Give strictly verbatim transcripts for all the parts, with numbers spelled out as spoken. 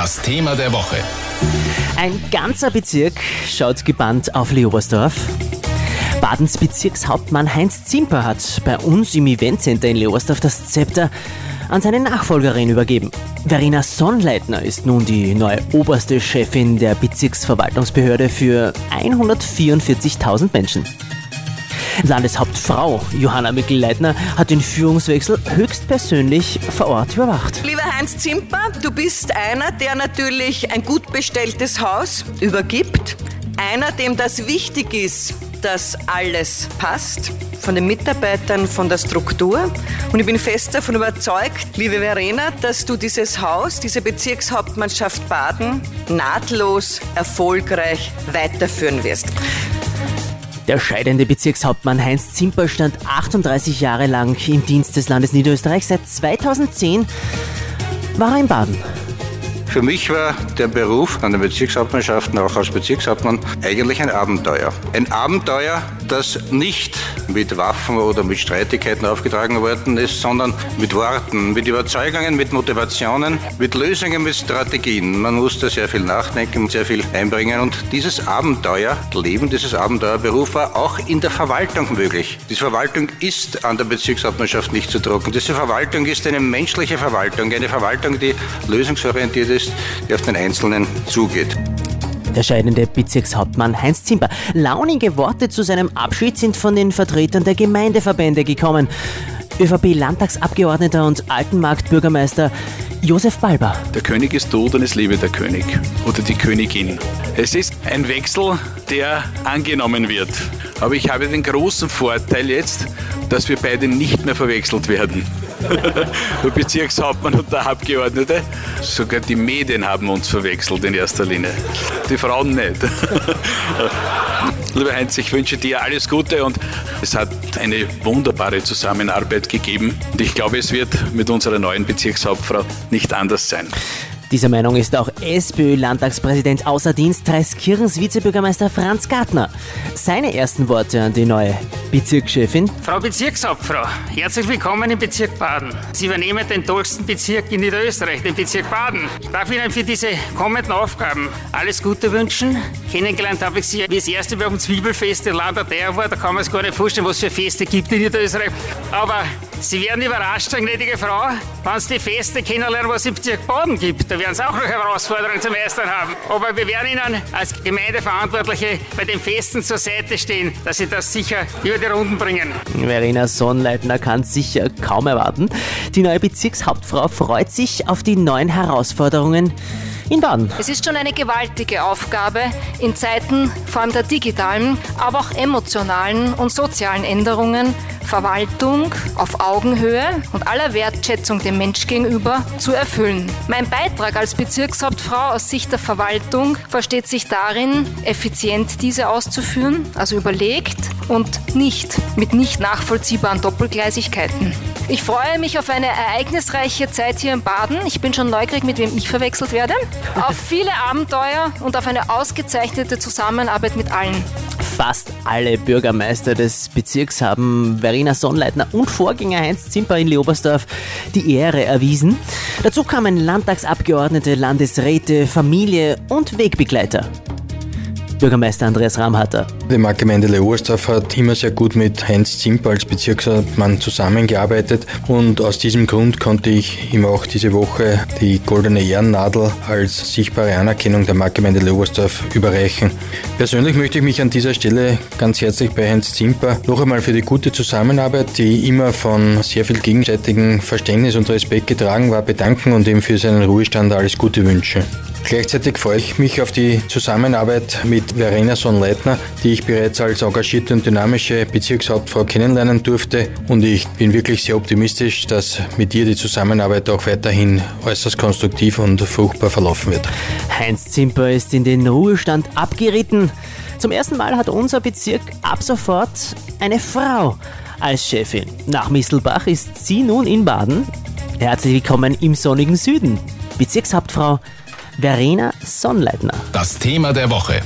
Das Thema der Woche. Ein ganzer Bezirk schaut gebannt auf Leobersdorf. Badens Bezirkshauptmann Heinz Zimper hat bei uns im Eventcenter in Leobersdorf das Zepter an seine Nachfolgerin übergeben. Verena Sonnleitner ist nun die neue oberste Chefin der Bezirksverwaltungsbehörde für hundertvierundvierzigtausend Menschen. Landeshauptfrau Johanna Mikl-Leitner hat den Führungswechsel höchstpersönlich vor Ort überwacht. Lieber Heinz Zimper, du bist einer, der natürlich ein gut bestelltes Haus übergibt. Einer, dem das wichtig ist, dass alles passt, von den Mitarbeitern, von der Struktur. Und ich bin fest davon überzeugt, liebe Verena, dass du dieses Haus, diese Bezirkshauptmannschaft Baden nahtlos erfolgreich weiterführen wirst. Der scheidende Bezirkshauptmann Heinz Zimper stand achtunddreißig Jahre lang im Dienst des Landes Niederösterreich. Seit zweitausendzehn war er in Baden. Für mich war der Beruf an den Bezirkshauptmannschaften, auch als Bezirkshauptmann, eigentlich ein Abenteuer. Ein Abenteuer, das nicht mit Waffen oder mit Streitigkeiten aufgetragen worden ist, sondern mit Worten, mit Überzeugungen, mit Motivationen, mit Lösungen, mit Strategien. Man musste sehr viel nachdenken, sehr viel einbringen und dieses Abenteuerleben, dieses Abenteuerberuf war auch in der Verwaltung möglich. Diese Verwaltung ist an der Bezirkshauptmannschaft nicht zu trocken. Diese Verwaltung ist eine menschliche Verwaltung, eine Verwaltung, die lösungsorientiert ist, die auf den Einzelnen zugeht. Der scheidende Bezirkshauptmann Heinz Zimper. Launige Worte zu seinem Abschied sind von den Vertretern der Gemeindeverbände gekommen. ÖVP-Landtagsabgeordneter und Altenmarkt-Bürgermeister Josef Balber. Der König ist tot und es lebe der König oder die Königin. Es ist ein Wechsel, der angenommen wird. Aber ich habe den großen Vorteil jetzt, dass wir beide nicht mehr verwechselt werden. Der Bezirkshauptmann und der Abgeordnete. Sogar die Medien haben uns verwechselt in erster Linie. Die Frauen nicht. Lieber Heinz, ich wünsche dir alles Gute und es hat eine wunderbare Zusammenarbeit gegeben. Und ich glaube, es wird mit unserer neuen Bezirkshauptfrau nicht anders sein. Dieser Meinung ist auch SPÖ-Landtagspräsident außer Dienst Traiskirchens Vizebürgermeister Franz Gartner. Seine ersten Worte an die neue Bezirkschefin. Frau Bezirkshauptfrau, herzlich willkommen im Bezirk Baden. Sie übernehmen den tollsten Bezirk in Niederösterreich, den Bezirk Baden. Ich darf Ihnen für diese kommenden Aufgaben alles Gute wünschen. Kennengelernt habe ich Sie, wie das erste Mal am Zwiebelfest in Landerdeier war. Da kann man sich gar nicht vorstellen, was es für Feste gibt in Niederösterreich. Aber Sie werden überrascht sein, gnädige Frau, wenn Sie die Feste kennenlernen, was es im Bezirk Baden gibt. Da werden Sie auch noch Herausforderungen zu meistern haben. Aber wir werden Ihnen als Gemeindeverantwortliche bei den Festen zur Seite stehen, dass Sie das sicher über die Runden bringen. Verena Sonnleitner kann sicher kaum erwarten. Die neue Bezirkshauptfrau freut sich auf die neuen Herausforderungen in Baden. Es ist schon eine gewaltige Aufgabe in Zeiten vor allem der digitalen, aber auch emotionalen und sozialen Änderungen, Verwaltung auf Augenhöhe und aller Wertschätzung dem Mensch gegenüber zu erfüllen. Mein Beitrag als Bezirkshauptfrau aus Sicht der Verwaltung versteht sich darin, effizient diese auszuführen, also überlegt und nicht mit nicht nachvollziehbaren Doppelgleisigkeiten. Ich freue mich auf eine ereignisreiche Zeit hier in Baden. Ich bin schon neugierig, mit wem ich verwechselt werde. Auf viele Abenteuer und auf eine ausgezeichnete Zusammenarbeit mit allen. Fast alle Bürgermeister des Bezirks haben Verena Sonnleitner und Vorgänger Heinz Zimper in Leobersdorf die Ehre erwiesen. Dazu kamen Landtagsabgeordnete, Landesräte, Familie und Wegbegleiter. Bürgermeister Andreas Ramhatter. Die Marktgemeinde Leobersdorf hat immer sehr gut mit Heinz Zimper als Bezirkshauptmann zusammengearbeitet und aus diesem Grund konnte ich ihm auch diese Woche die goldene Ehrennadel als sichtbare Anerkennung der Marktgemeinde Leobersdorf überreichen. Persönlich möchte ich mich an dieser Stelle ganz herzlich bei Heinz Zimper noch einmal für die gute Zusammenarbeit, die immer von sehr viel gegenseitigem Verständnis und Respekt getragen war, bedanken und ihm für seinen Ruhestand alles Gute wünschen. Gleichzeitig freue ich mich auf die Zusammenarbeit mit Verena Sonnleitner, die ich bereits als engagierte und dynamische Bezirkshauptfrau kennenlernen durfte und ich bin wirklich sehr optimistisch, dass mit ihr die Zusammenarbeit auch weiterhin äußerst konstruktiv und fruchtbar verlaufen wird. Heinz Zimper ist in den Ruhestand abgeritten. Zum ersten Mal hat unser Bezirk ab sofort eine Frau als Chefin. Nach Mistelbach ist sie nun in Baden. Herzlich willkommen im sonnigen Süden. Bezirkshauptfrau Verena Sonnleitner. Das Thema der Woche.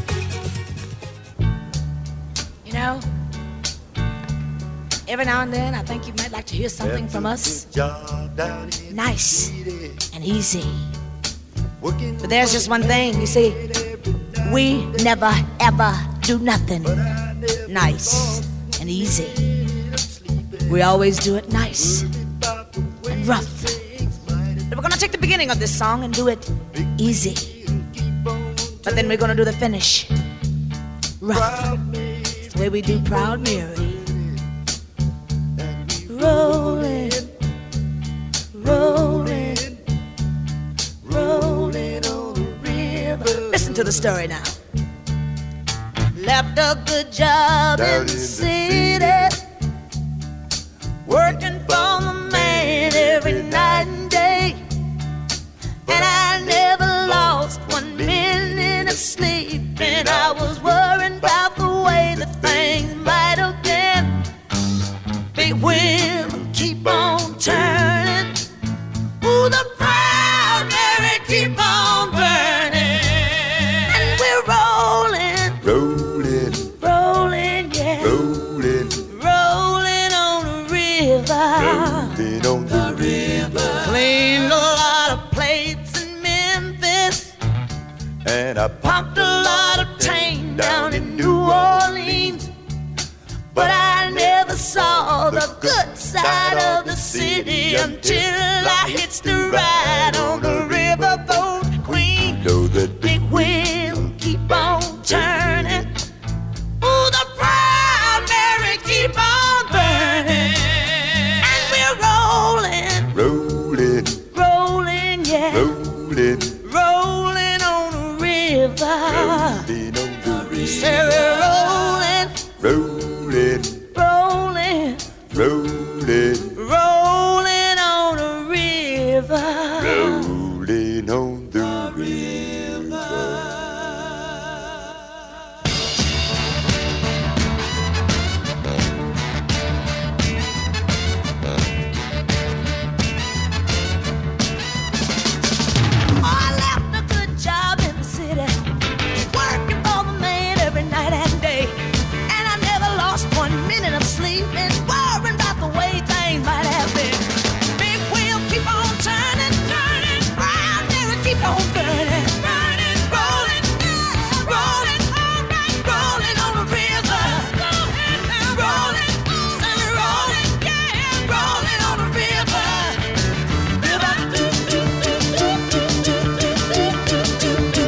You know, every now and then I think you might like to hear something from us. Nice and easy. But there's just one thing, you see, we never ever do nothing nice and easy. We always do it nice and rough. But we're gonna take the beginning of this song and do it easy. But then we're gonna do the finish rough. It's the way we do Proud Mary. Rolling, rolling, rolling on the river. Listen to the story now. Left a good job in the city, working for the man every night and day. And I never lost one minute of sleep, and I was worried about the way that things might have been. Big wheel keep on turning, ooh, the Proud Mary keep on burning. And we're rolling, rolling, rolling, yeah, rolling, rolling on the river, rolling on the river. Cleaned a lot of plates in Memphis, And I pumped a lot of tang down in New Orleans. But I never saw the good side of the city until I hitched the ride on the riverboat Queen. know that Big wheel keep on turning, ooh, the Proud Mary keep on burning. And we're rolling, rolling, rolling, yeah, rolling, rolling on the river. rolling on the river. Say we're rolling, Rolling, rolling, rolling, rolling on the river. rolling on the river. I left a good job in the city, working for the man every night and day. And I never lost one minute of sleep, and worrying about the way things might have been. Big wheel keep on turning, turning, Proud Mary keep on burning, burning, rolling, yeah, rolling, all right, rolling on the river. Go ahead now, rolling, say we're rolling, yeah, rolling on the river. River, do, do, do, do, do, do, do, do, do, do.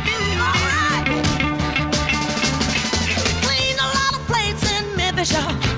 All right. Cleaned a lot of plates in Memphis, y'all.